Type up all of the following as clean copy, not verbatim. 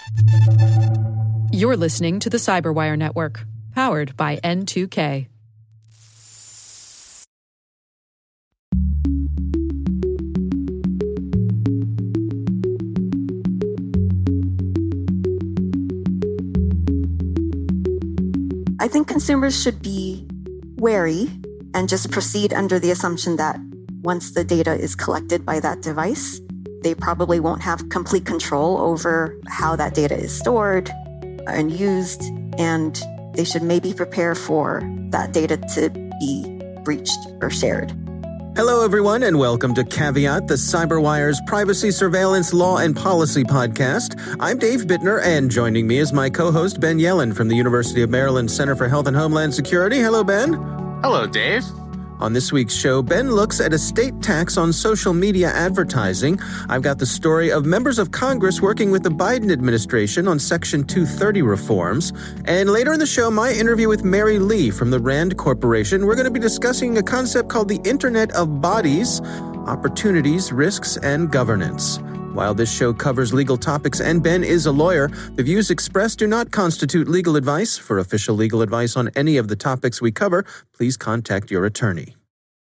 You're listening to the Cyberwire Network, powered by N2K. I think consumers should be wary and just proceed under the assumption that once the data is collected by that device, they probably won't have complete control over how that data is stored and used, and they should maybe prepare for that data to be breached or shared. Hello, everyone, and welcome to Caveat, the CyberWire's privacy, surveillance, law, and policy podcast. I'm Dave Bittner, and joining me is my co-host, Ben Yelin from the University of Maryland Center for Health and Homeland Security. Hello, Ben. Hello, Dave. On this week's show, Ben looks at a state tax on social media advertising. I've got the story of members of Congress working with the Biden administration on Section 230 reforms. And later in the show, my interview with Mary Lee from the RAND Corporation. We're going to be discussing a concept called the Internet of Bodies, opportunities, risks, and governance. While this show covers legal topics and Ben is a lawyer, the views expressed do not constitute legal advice. For official legal advice on any of the topics we cover, please contact your attorney.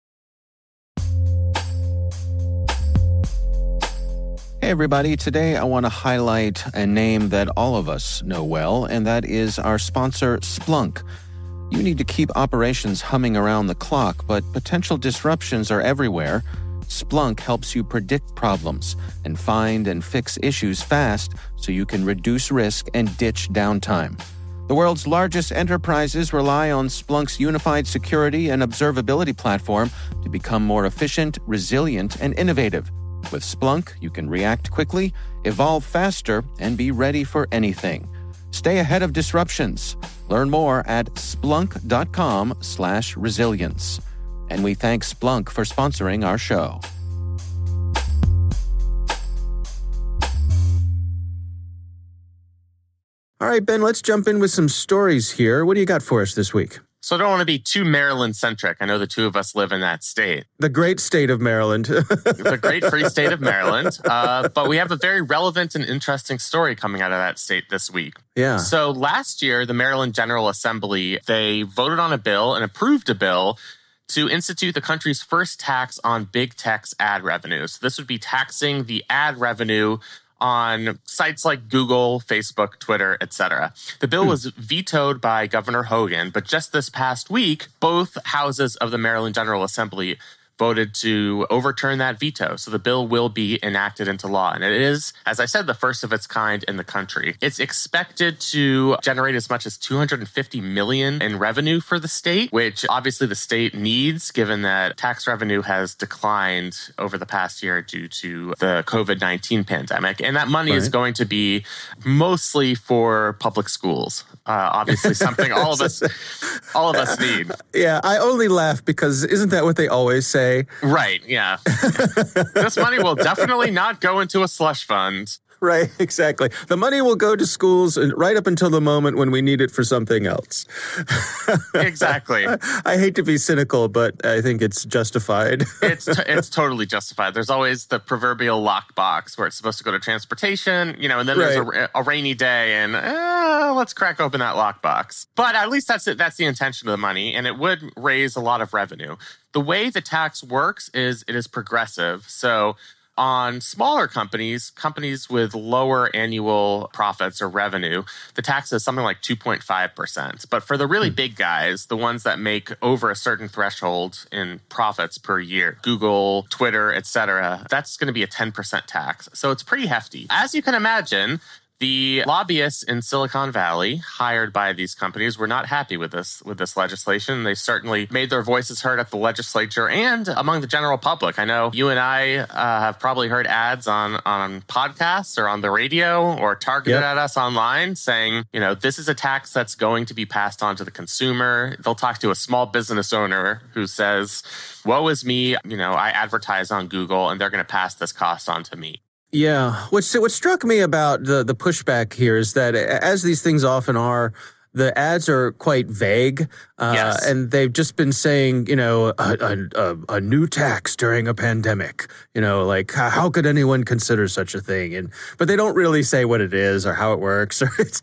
Hey everybody, today I want to highlight a name that all of us know well, and that is our sponsor, Splunk. You need to keep operations humming around the clock, but potential disruptions are everywhere. Splunk helps you predict problems and find and fix issues fast so you can reduce risk and ditch downtime. The world's largest enterprises rely on Splunk's unified security and observability platform to become more efficient, resilient, and innovative. With Splunk, you can react quickly, evolve faster, and be ready for anything. Stay ahead of disruptions. Learn more at splunk.com/resilience. And we thank Splunk for sponsoring our show. All right, Ben, let's jump in with some stories here. What do you got for us this week? So I don't want to be too Maryland-centric. I know the two of us live in that state. The great state of Maryland. The great free state of Maryland. But we have a very relevant and interesting story coming out of that state this week. Yeah. So last year, the Maryland General Assembly, they voted on a bill and approved a bill to institute the country's first tax on big tech's ad revenue. So this would be taxing the ad revenue on sites like Google, Facebook, Twitter, etc. The bill was vetoed by Governor Hogan, but just this past week, both houses of the Maryland General Assembly voted to overturn that veto. So the bill will be enacted into law. And it is, as I said, the first of its kind in the country. It's expected to generate as much as $250 million in revenue for the state, which obviously the state needs, given that tax revenue has declined over the past year due to the COVID-19 pandemic. And that money is going to be mostly for public schools. Obviously something all of us need. Yeah, I only laugh because isn't that what they always say? Right, yeah. This money will definitely not go into a slush fund. Right, exactly. The money will go to schools right up until the moment when we need it for something else. Exactly. I hate to be cynical, but I think it's justified. It's totally justified. There's always the proverbial lockbox where it's supposed to go to transportation, and then there's a rainy day and let's crack open that lockbox. But at least that's it. That's the intention of the money, and it would raise a lot of revenue. The way the tax works is it is progressive. So on smaller companies with lower annual profits or revenue, the tax is something like 2.5%. But for the really big guys, the ones that make over a certain threshold in profits per year, Google, Twitter, etc., that's going to be a 10% tax. So it's pretty hefty. As you can imagine, the lobbyists in Silicon Valley hired by these companies were not happy with this legislation. They certainly made their voices heard at the legislature and among the general public. I know you and I have probably heard ads on podcasts or on the radio or targeted at us online saying, this is a tax that's going to be passed on to the consumer. They'll talk to a small business owner who says, woe is me, I advertise on Google and they're going to pass this cost on to me. Yeah. What struck me about the pushback here is that, as these things often are, the ads are quite vague, Yes. and they've just been saying, a new tax during a pandemic. Like how could anyone consider such a thing? But they don't really say what it is or how it works, or it's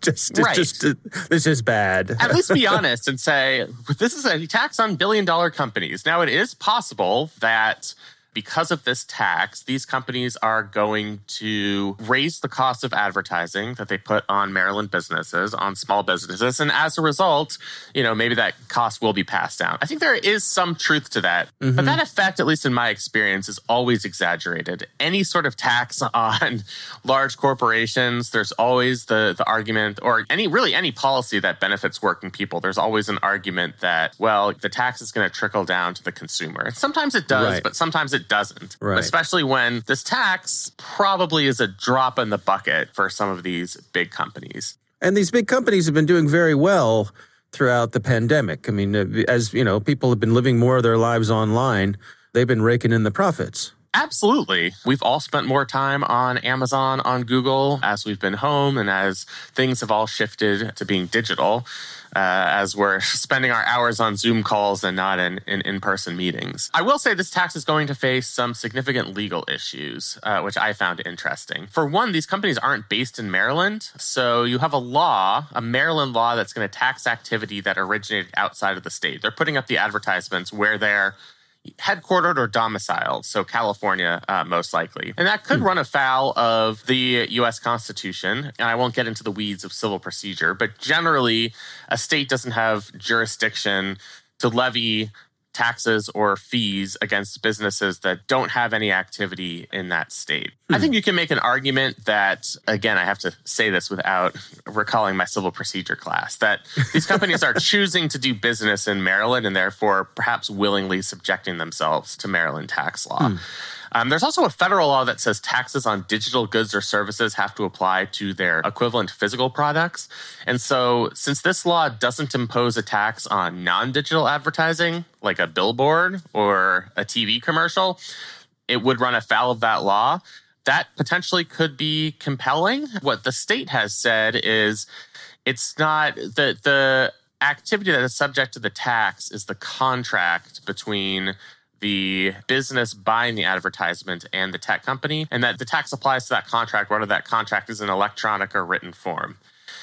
just bad. At least be honest and say this is a tax on billion-dollar companies. Now, it is possible that because of this tax, these companies are going to raise the cost of advertising that they put on Maryland businesses, on small businesses. And as a result, maybe that cost will be passed down. I think there is some truth to that. Mm-hmm. But that effect, at least in my experience, is always exaggerated. Any sort of tax on large corporations, there's always the argument, or any policy that benefits working people, there's always an argument that, well, the tax is going to trickle down to the consumer. And sometimes it does, right. But sometimes it doesn't. Right. Especially when this tax probably is a drop in the bucket for some of these big companies. And these big companies have been doing very well throughout the pandemic. I mean, as people have been living more of their lives online, they've been raking in the profits. Absolutely. We've all spent more time on Amazon, on Google, as we've been home and as things have all shifted to being digital, as we're spending our hours on Zoom calls and not in in-person meetings. I will say this tax is going to face some significant legal issues, which I found interesting. For one, these companies aren't based in Maryland, so you have a Maryland law that's going to tax activity that originated outside of the state. They're putting up the advertisements where they're headquartered or domiciled, so California most likely. And that could run afoul of the U.S. Constitution, and I won't get into the weeds of civil procedure, but generally a state doesn't have jurisdiction to levy taxes or fees against businesses that don't have any activity in that state. I think you can make an argument that, again, I have to say this without recalling my civil procedure class, that these companies are choosing to do business in Maryland and therefore perhaps willingly subjecting themselves to Maryland tax law. There's also a federal law that says taxes on digital goods or services have to apply to their equivalent physical products. And so since this law doesn't impose a tax on non-digital advertising, like a billboard or a TV commercial, it would run afoul of that law. That potentially could be compelling. What the state has said is it's not the activity that is subject to the tax is the contract between the business buying the advertisement and the tech company, and that the tax applies to that contract, whether that contract is in electronic or written form.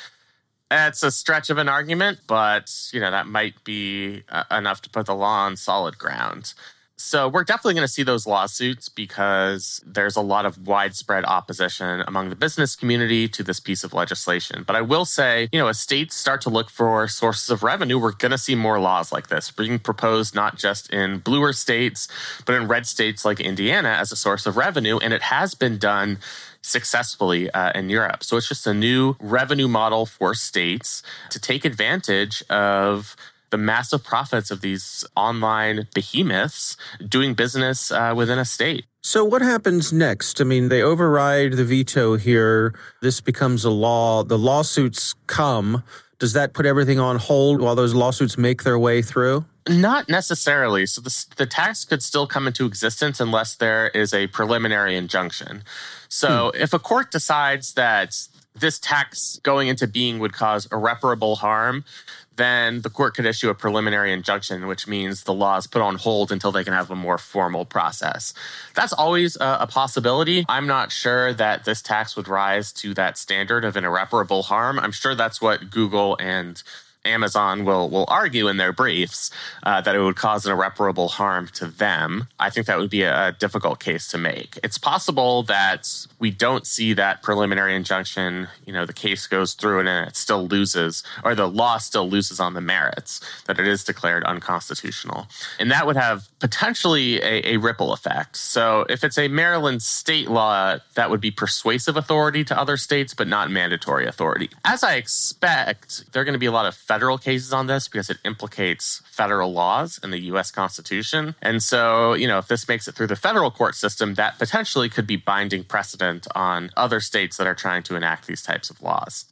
That's a stretch of an argument, but that might be enough to put the law on solid ground. So we're definitely going to see those lawsuits because there's a lot of widespread opposition among the business community to this piece of legislation. But I will say, as states start to look for sources of revenue, we're going to see more laws like this being proposed not just in bluer states, but in red states like Indiana as a source of revenue. And it has been done successfully in Europe. So it's just a new revenue model for states to take advantage of the massive profits of these online behemoths doing business within a state. So what happens next? I mean, they override the veto here. This becomes a law. The lawsuits come. Does that put everything on hold while those lawsuits make their way through? Not necessarily. So the tax could still come into existence unless there is a preliminary injunction. So if a court decides that this tax going into being would cause irreparable harm, then the court could issue a preliminary injunction, which means the law is put on hold until they can have a more formal process. That's always a possibility. I'm not sure that this tax would rise to that standard of an irreparable harm. I'm sure that's what Google and Amazon will argue in their briefs, that it would cause an irreparable harm to them. I think that would be a difficult case to make. It's possible that we don't see that preliminary injunction, the case goes through and it still loses, or the law still loses on the merits, that it is declared unconstitutional. And that would have potentially a ripple effect. So if it's a Maryland state law, that would be persuasive authority to other states, but not mandatory authority. As I expect, there are going to be a lot of federal cases on this because it implicates federal laws and the U.S. Constitution. And so, if this makes it through the federal court system, that potentially could be binding precedent on other states that are trying to enact these types of laws.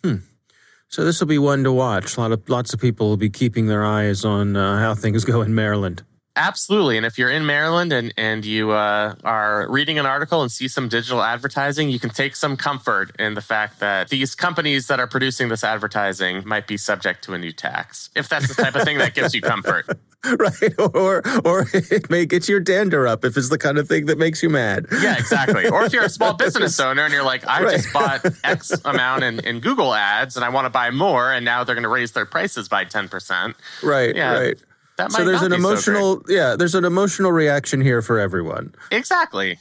So this will be one to watch. Lots of people will be keeping their eyes on how things go in Maryland. Absolutely. And if you're in Maryland and you are reading an article and see some digital advertising, you can take some comfort in the fact that these companies that are producing this advertising might be subject to a new tax, if that's the type of thing that gives you comfort. Right. Or it may get your dander up if it's the kind of thing that makes you mad. Yeah, exactly. Or if you're a small business owner and you're like, I just bought X amount in Google ads and I want to buy more, and now they're going to raise their prices by 10%. Right, yeah, right. That might so there's not an be emotional, so great. There's an emotional reaction here for everyone. Exactly.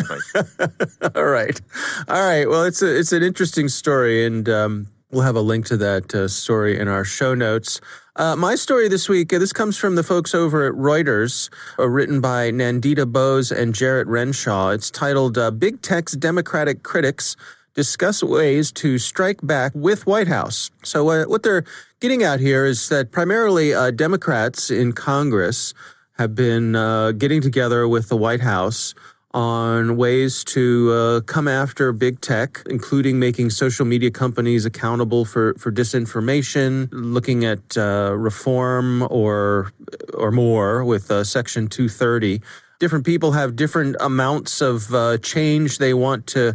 All right. Well, it's an interesting story, and we'll have a link to that story in our show notes. My story this week, this comes from the folks over at Reuters, written by Nandita Bose and Jarrett Renshaw. It's titled, Big Tech's Democratic Critics Discuss Ways to Strike Back with White House. So what they're getting at here is that primarily Democrats in Congress have been getting together with the White House on ways to come after big tech, including making social media companies accountable for disinformation, looking at reform or more with Section 230. Different people have different amounts of change they want to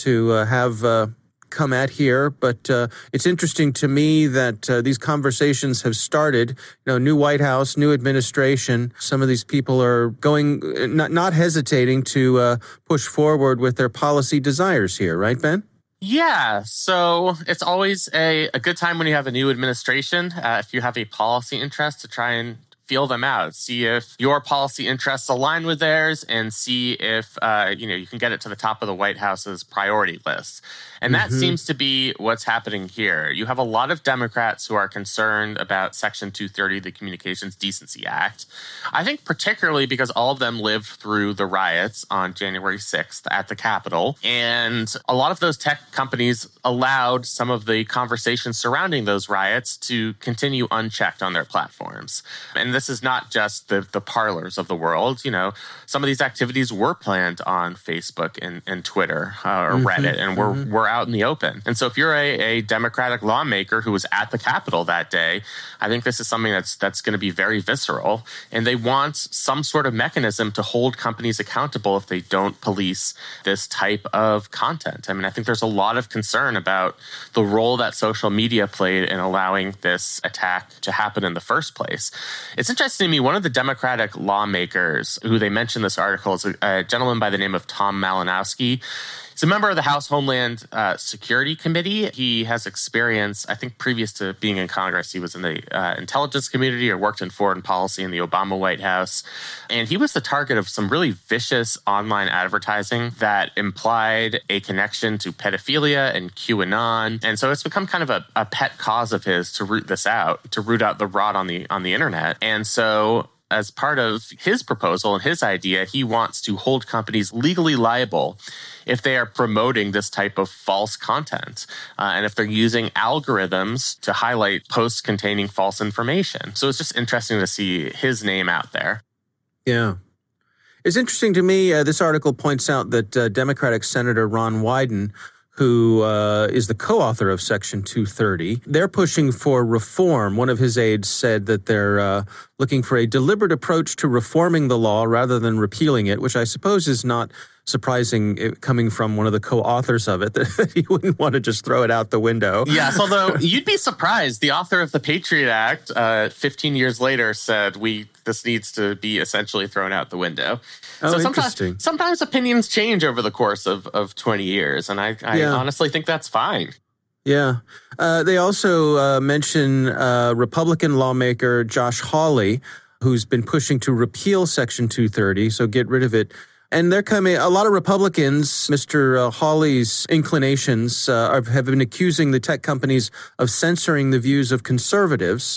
have come at here, but it's interesting to me that these conversations have started. New White House, new administration. Some of these people are going, not hesitating to push forward with their policy desires here, right, Ben? Yeah, so it's always a good time when you have a new administration, if you have a policy interest, to try and feel them out, see if your policy interests align with theirs, and see if you can get it to the top of the White House's priority list. And that seems to be what's happening here. You have a lot of Democrats who are concerned about Section 230, the Communications Decency Act. I think particularly because all of them lived through the riots on January 6th at the Capitol. And a lot of those tech companies allowed some of the conversations surrounding those riots to continue unchecked on their platforms. And this is not just the Parlers of the world. Some of these activities were planned on Facebook and Twitter or Reddit, and were out in the open. And so if you're a Democratic lawmaker who was at the Capitol that day, I think this is something that's going to be very visceral. And they want some sort of mechanism to hold companies accountable if they don't police this type of content. I mean, I think there's a lot of concern about the role that social media played in allowing this attack to happen in the first place. It's interesting to me, one of the Democratic lawmakers who they mentioned in this article is a gentleman by the name of Tom Malinowski. He's a member of the House Homeland Security Committee. He has experience, I think previous to being in Congress, he was in the intelligence community or worked in foreign policy in the Obama White House. And he was the target of some really vicious online advertising that implied a connection to pedophilia and QAnon. And so it's become kind of a pet cause of his to root this out, to root out the rot on the internet. And so as part of his proposal and his idea, he wants to hold companies legally liable if they are promoting this type of false content and if they're using algorithms to highlight posts containing false information. So it's just interesting to see his name out there. Yeah. It's interesting to me, this article points out that Democratic Senator Ron Wyden, who is the co-author of Section 230. They're pushing for reform. One of his aides said that they're looking for a deliberate approach to reforming the law rather than repealing it, which I suppose is not surprising coming from one of the co-authors of it, that he wouldn't want to just throw it out the window. Yes, although you'd be surprised. The author of the Patriot Act 15 years later said this needs to be essentially thrown out the window. Oh, so interesting. Sometimes opinions change over the course of 20 years, and I honestly think that's fine. Yeah. They also mention Republican lawmaker Josh Hawley, who's been pushing to repeal Section 230, so get rid of it. And they're coming. A lot of Republicans, Mr. Hawley's inclinations, have been accusing the tech companies of censoring the views of conservatives,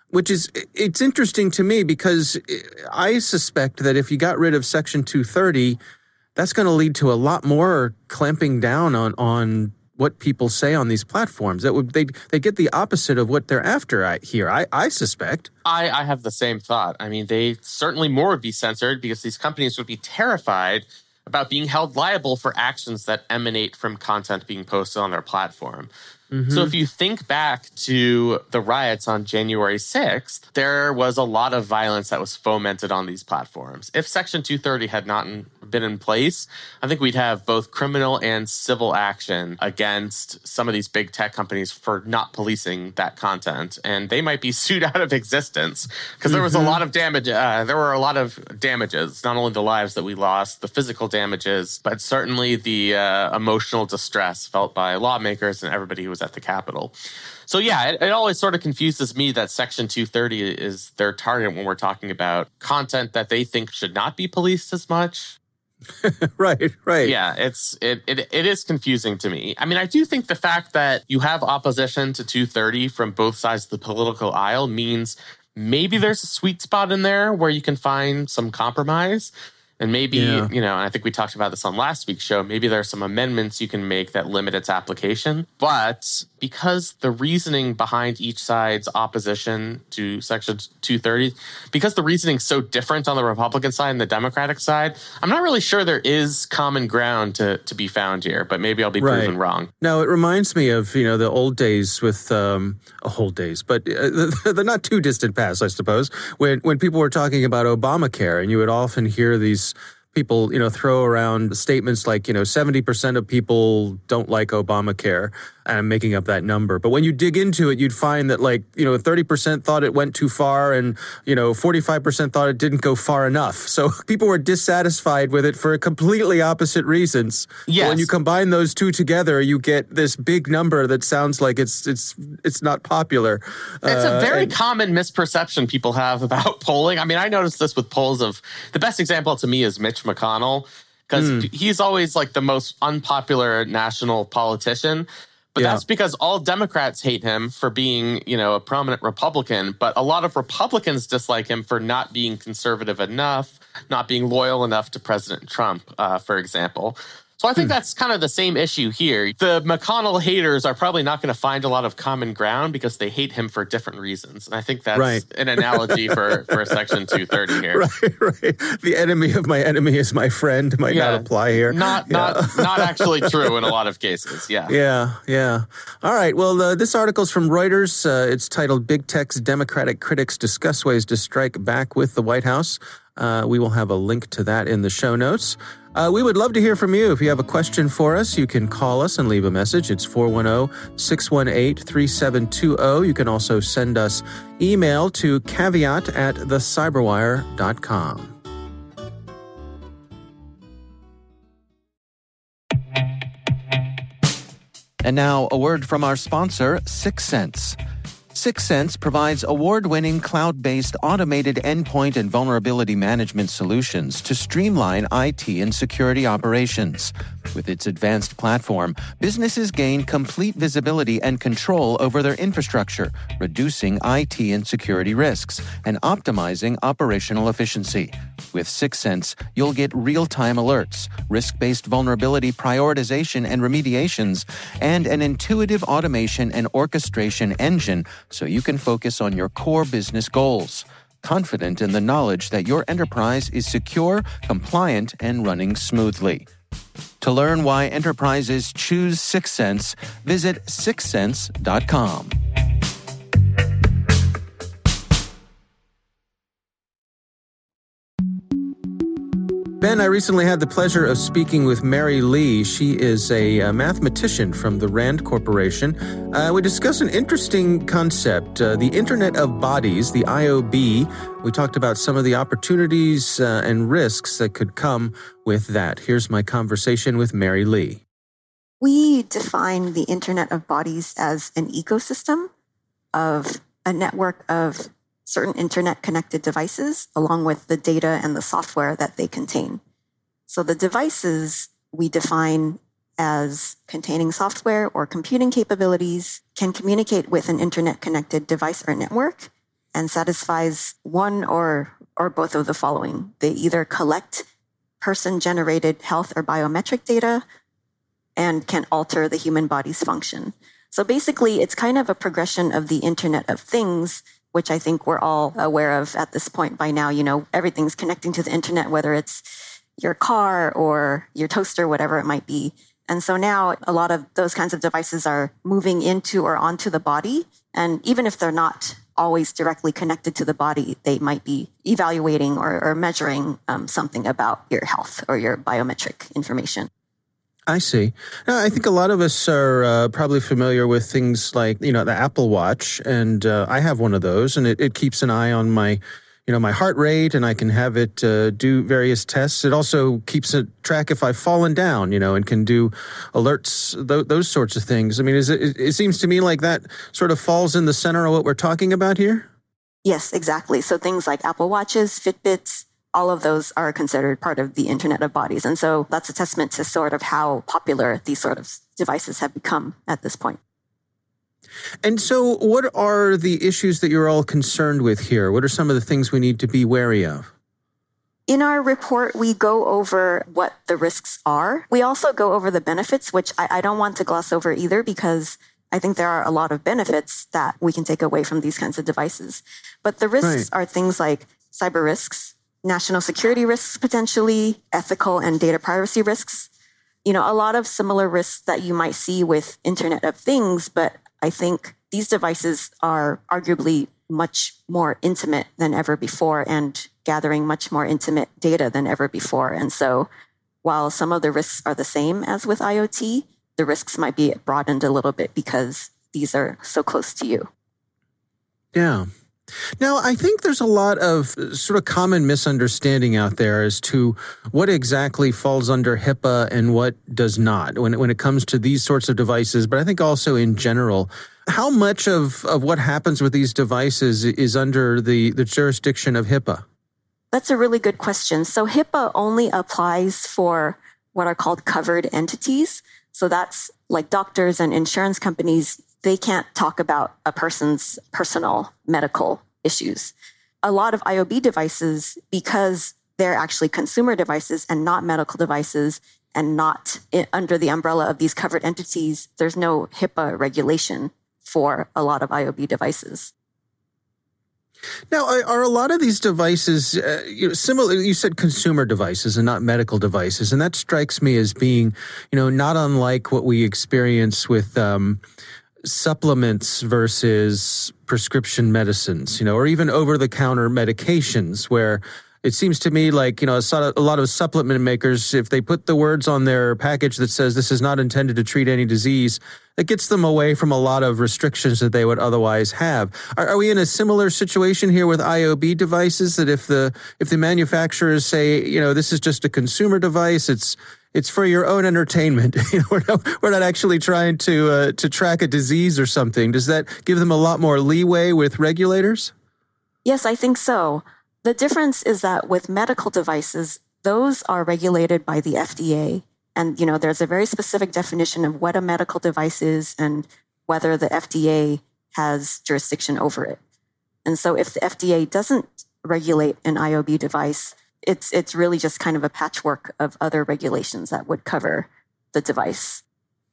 it's interesting to me because I suspect that if you got rid of Section 230, that's going to lead to a lot more clamping down on what people say on these platforms. They get the opposite of what they're after I suspect. I have the same thought. I mean, they certainly more would be censored because these companies would be terrified about being held liable for actions that emanate from content being posted on their platform. So if you think back to the riots on January 6th, there was a lot of violence that was fomented on these platforms. If Section 230 had not been in place, I think we'd have both criminal and civil action against some of these big tech companies for not policing that content. And they might be sued out of existence because there was a lot of damage. There were a lot of damages, not only the lives that we lost, the physical damages, but certainly the emotional distress felt by lawmakers and everybody who was at the Capitol. So yeah, it always sort of confuses me that Section 230 is their target when we're talking about content that they think should not be policed as much. Right. Yeah, it is confusing to me. I mean, I do think the fact that you have opposition to 230 from both sides of the political aisle means maybe there's a sweet spot in there where you can find some compromise. And maybe, and I think we talked about this on last week's show, maybe there are some amendments you can make that limit its application. But because the reasoning behind each side's opposition to Section 230, because the reasoning is so different on the Republican side and the Democratic side, I'm not really sure there is common ground to be found here, but maybe I'll be proven wrong. No, it reminds me of, the old days with, but the not too distant past, I suppose, when people were talking about Obamacare, and you would often hear these people, throw around statements like, 70% of people don't like Obamacare. And I'm making up that number. But when you dig into it, you'd find that 30% thought it went too far and, 45% thought it didn't go far enough. So people were dissatisfied with it for completely opposite reasons. Yes. But when you combine those two together, you get this big number that sounds like it's not popular. It's a very common misperception people have about polling. I mean, I noticed this with polls of the best example to me is Mitch McConnell, because he's always the most unpopular national politician. But that's because all Democrats hate him for being, a prominent Republican. But a lot of Republicans dislike him for not being conservative enough, not being loyal enough to President Trump, for example. So I think that's kind of the same issue here. The McConnell haters are probably not going to find a lot of common ground because they hate him for different reasons. And I think that's an analogy for Section 230 here. Right. The enemy of my enemy is my friend might not apply here. Not actually true in a lot of cases. Yeah. All right. Well, this article's from Reuters. It's titled "Big Tech's Democratic Critics Discuss Ways to Strike Back with the White House." We will have a link to that in the show notes. We would love to hear from you. If you have a question for us, you can call us and leave a message. It's 410-618-3720. You can also send us email to caveat@thecyberwire.com. And now, a word from our sponsor, Syxsense. Syxsense provides award-winning cloud-based automated endpoint and vulnerability management solutions to streamline IT and security operations. With its advanced platform, businesses gain complete visibility and control over their infrastructure, reducing IT and security risks and optimizing operational efficiency. With Syxsense, you'll get real-time alerts, risk-based vulnerability prioritization and remediations, and an intuitive automation and orchestration engine so you can focus on your core business goals, confident in the knowledge that your enterprise is secure, compliant, and running smoothly. To learn why enterprises choose Syxsense, visit syxsense.com. Ben, I recently had the pleasure of speaking with Mary Lee. She is a mathematician from the RAND Corporation. We discussed an interesting concept, the Internet of Bodies, the IOB. We talked about some of the opportunities and risks that could come with that. Here's my conversation with Mary Lee. We define the Internet of Bodies as an ecosystem of a network of certain internet-connected devices, along with the data and the software that they contain. So the devices we define as containing software or computing capabilities can communicate with an internet-connected device or network and satisfies one or both of the following. They either collect person-generated health or biometric data and can alter the human body's function. So basically, it's kind of a progression of the Internet of Things, which I think we're all aware of at this point by now. Everything's connecting to the internet, whether it's your car or your toaster, whatever it might be. And so now a lot of those kinds of devices are moving into or onto the body. And even if they're not always directly connected to the body, they might be evaluating or measuring something about your health or your biometric information. I see. Now, I think a lot of us are probably familiar with things like, the Apple Watch, and I have one of those, and it keeps an eye on my heart rate, and I can have it do various tests. It also keeps a track if I've fallen down, and can do alerts, those sorts of things. I mean, it seems to me like that sort of falls in the center of what we're talking about here. Yes, exactly. So things like Apple Watches, Fitbits, all of those are considered part of the Internet of Bodies. And so that's a testament to sort of how popular these sort of devices have become at this point. And so what are the issues that you're all concerned with here? What are some of the things we need to be wary of? In our report, we go over what the risks are. We also go over the benefits, which I don't want to gloss over either, because I think there are a lot of benefits that we can take away from these kinds of devices. But the risks are things like cyber risks, national security risks potentially, ethical and data privacy risks. A lot of similar risks that you might see with Internet of Things, but I think these devices are arguably much more intimate than ever before and gathering much more intimate data than ever before. And so while some of the risks are the same as with IoT, the risks might be broadened a little bit because these are so close to you. Yeah. Now, I think there's a lot of sort of common misunderstanding out there as to what exactly falls under HIPAA and what does not when it comes to these sorts of devices, but I think also in general. How much of what happens with these devices is under the jurisdiction of HIPAA? That's a really good question. So HIPAA only applies for what are called covered entities. So that's like doctors and insurance companies. They can't talk about a person's personal medical issues. A lot of IoB devices, because they're actually consumer devices and not medical devices and not under the umbrella of these covered entities, there's no HIPAA regulation for a lot of IoB devices. Now, are a lot of these devices similar? You said consumer devices and not medical devices, and that strikes me as being, not unlike what we experience with supplements versus prescription medicines, or even over-the-counter medications, where it seems to me like, a lot of supplement makers, if they put the words on their package that says this is not intended to treat any disease, it gets them away from a lot of restrictions that they would otherwise have. Are we in a similar situation here with IoB devices, that if the manufacturers say, this is just a consumer device, it's for your own entertainment, we're not actually trying to track a disease or something, does that give them a lot more leeway with regulators? Yes, I think so. The difference is that with medical devices, those are regulated by the FDA. And, there's a very specific definition of what a medical device is and whether the FDA has jurisdiction over it. And so if the FDA doesn't regulate an IoB device, it's really just kind of a patchwork of other regulations that would cover the device.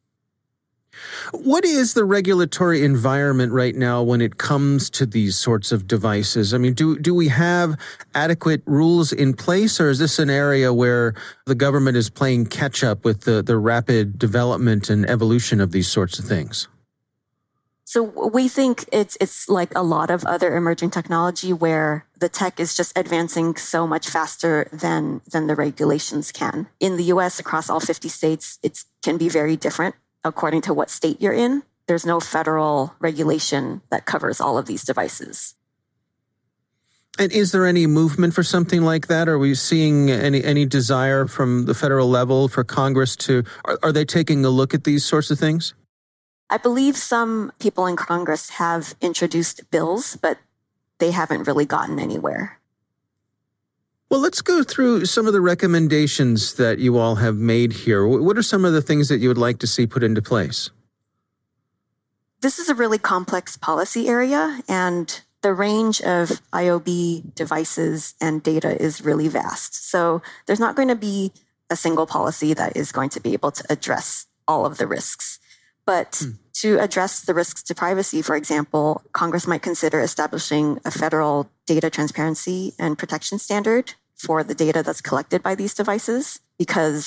What is the regulatory environment right now when it comes to these sorts of devices? I mean, do we have adequate rules in place, or is this an area where the government is playing catch up with the rapid development and evolution of these sorts of things? So we think it's like a lot of other emerging technology where the tech is just advancing so much faster than the regulations can. In the US, across all 50 states, it can be very different according to what state you're in. There's no federal regulation that covers all of these devices. And is there any movement for something like that? Are we seeing any desire from the federal level for Congress are they taking a look at these sorts of things? I believe some people in Congress have introduced bills, but they haven't really gotten anywhere. Well, let's go through some of the recommendations that you all have made here. What are some of the things that you would like to see put into place? This is a really complex policy area, and the range of IoB devices and data is really vast. So there's not going to be a single policy that is going to be able to address all of the risks. But to address the risks to privacy, for example, Congress might consider establishing a federal data transparency and protection standard for the data that's collected by these devices, because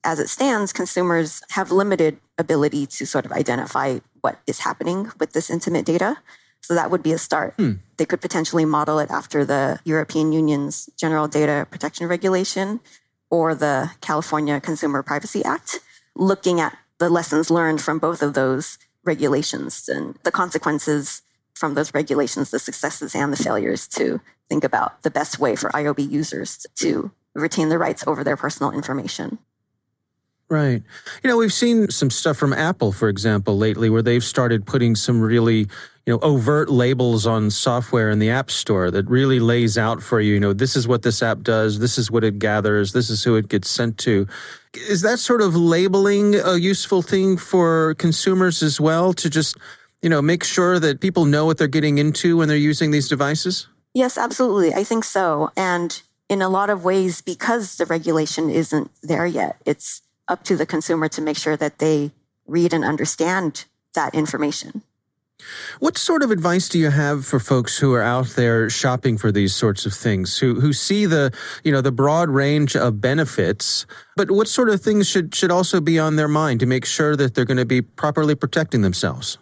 as it stands, consumers have limited ability to sort of identify what is happening with this intimate data. So that would be a start. They could potentially model it after the European Union's General Data Protection Regulation or the California Consumer Privacy Act, looking at the lessons learned from both of those regulations and the consequences from those regulations, the successes and the failures, to think about the best way for IOB users to retain the rights over their personal information. Right. We've seen some stuff from Apple, for example, lately, where they've started putting some really, overt labels on software in the App Store that really lays out for you, this is what this app does, this is what it gathers, this is who it gets sent to. Is that sort of labeling a useful thing for consumers as well, to just, make sure that people know what they're getting into when they're using these devices? Yes, absolutely. I think so. And in a lot of ways, because the regulation isn't there yet, it's up to the consumer to make sure that they read and understand that information. What sort of advice do you have for folks who are out there shopping for these sorts of things, who see the broad range of benefits, but what sort of things should also be on their mind to make sure that they're going to be properly protecting themselves?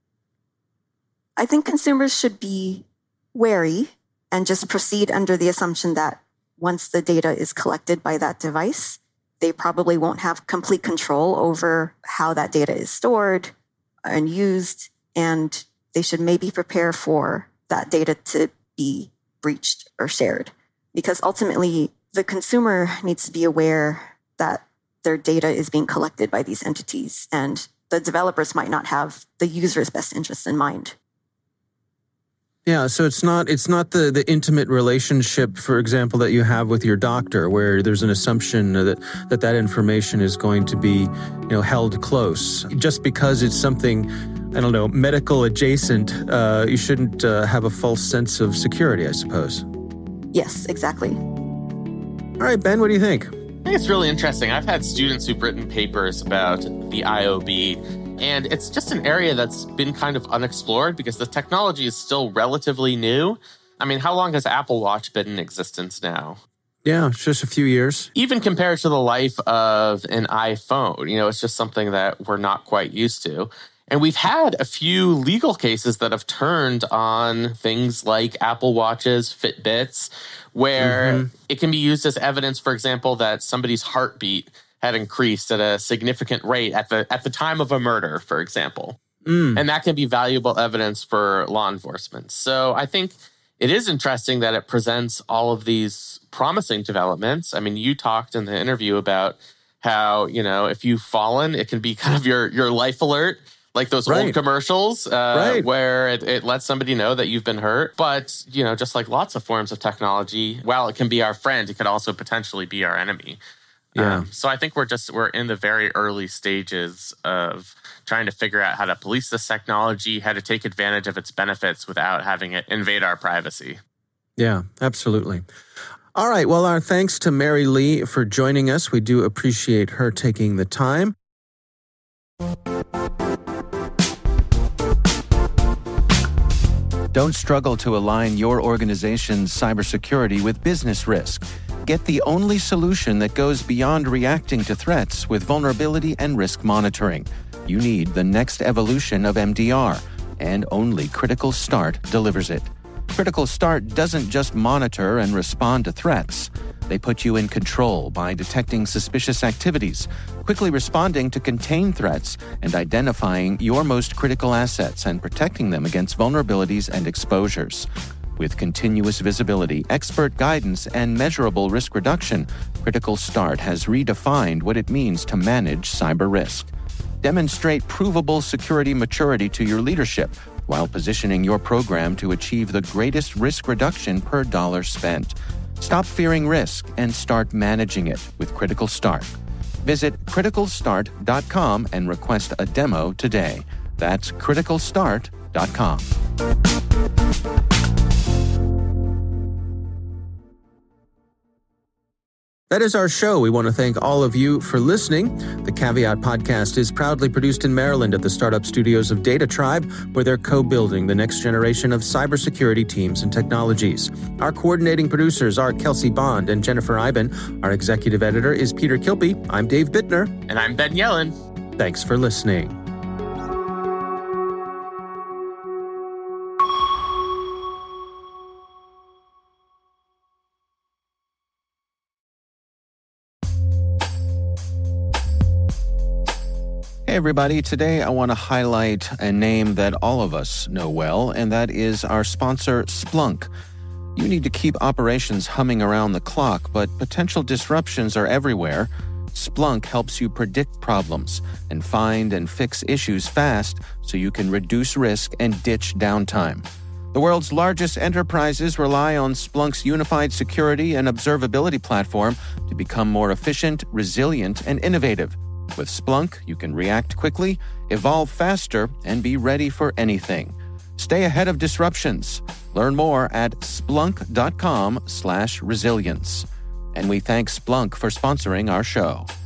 I think consumers should be wary and just proceed under the assumption that once the data is collected by that device, they probably won't have complete control over how that data is stored and used, and they should maybe prepare for that data to be breached or shared. Because ultimately, the consumer needs to be aware that their data is being collected by these entities, and the developers might not have the user's best interests in mind. Yeah, so it's not the intimate relationship, for example, that you have with your doctor, where there's an assumption that information is going to be, held close. Just because it's something, medical adjacent, you shouldn't have a false sense of security, I suppose. Yes, exactly. All right, Ben, what do you think? I think it's really interesting. I've had students who've written papers about the IOB, and it's just an area that's been kind of unexplored because the technology is still relatively new. I mean, how long has Apple Watch been in existence now? Yeah, it's just a few years. Even compared to the life of an iPhone, it's just something that we're not quite used to. And we've had a few legal cases that have turned on things like Apple Watches, Fitbits, where it can be used as evidence, for example, that somebody's heartbeat had increased at a significant rate at the time of a murder, for example. And that can be valuable evidence for law enforcement. So I think it is interesting that it presents all of these promising developments. I mean, you talked in the interview about how, if you've fallen, it can be kind of your life alert, like those old commercials where it lets somebody know that you've been hurt. But, just like lots of forms of technology, while it can be our friend, it could also potentially be our enemy. Yeah. So I think we're in the very early stages of trying to figure out how to police this technology, how to take advantage of its benefits without having it invade our privacy. Yeah, absolutely. All right. Well, our thanks to Mary Lee for joining us. We do appreciate her taking the time. Don't struggle to align your organization's cybersecurity with business risk. Get the only solution that goes beyond reacting to threats with vulnerability and risk monitoring. You need the next evolution of MDR, and only Critical Start delivers it. Critical Start doesn't just monitor and respond to threats. They put you in control by detecting suspicious activities, quickly responding to contain threats, and identifying your most critical assets and protecting them against vulnerabilities and exposures. With continuous visibility, expert guidance, and measurable risk reduction, Critical Start has redefined what it means to manage cyber risk. Demonstrate provable security maturity to your leadership while positioning your program to achieve the greatest risk reduction per dollar spent. Stop fearing risk and start managing it with Critical Start. Visit criticalstart.com and request a demo today. That's criticalstart.com. That is our show. We want to thank all of you for listening. The Caveat podcast is proudly produced in Maryland at the startup studios of Data Tribe, where they're co-building the next generation of cybersecurity teams and technologies. Our coordinating producers are Kelsey Bond and Jennifer Iben. Our executive editor is Peter Kilpie. I'm Dave Bittner. And I'm Ben Yellen. Thanks for listening. Hey everybody, today I want to highlight a name that all of us know well, and that is our sponsor, Splunk. You need to keep operations humming around the clock, but potential disruptions are everywhere. Splunk helps you predict problems and find and fix issues fast so you can reduce risk and ditch downtime. The world's largest enterprises rely on Splunk's unified security and observability platform to become more efficient, resilient, and innovative. With Splunk, you can react quickly, evolve faster, and be ready for anything. Stay ahead of disruptions. Learn more at splunk.com/resilience. And we thank Splunk for sponsoring our show.